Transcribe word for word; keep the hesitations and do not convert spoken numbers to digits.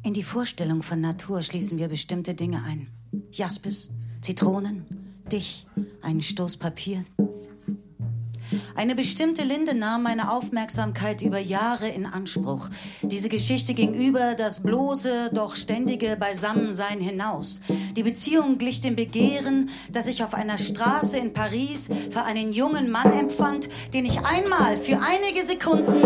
In die Vorstellung von Natur schließen wir bestimmte Dinge ein. Jaspis, Zitronen, dich, einen Stoß Papier. Eine bestimmte Linde nahm meine Aufmerksamkeit über Jahre in Anspruch. Diese Geschichte ging über das bloße, doch ständige Beisammensein hinaus. Die Beziehung glich dem Begehren, das ich auf einer Straße in Paris für einen jungen Mann empfand, den ich einmal für einige Sekunden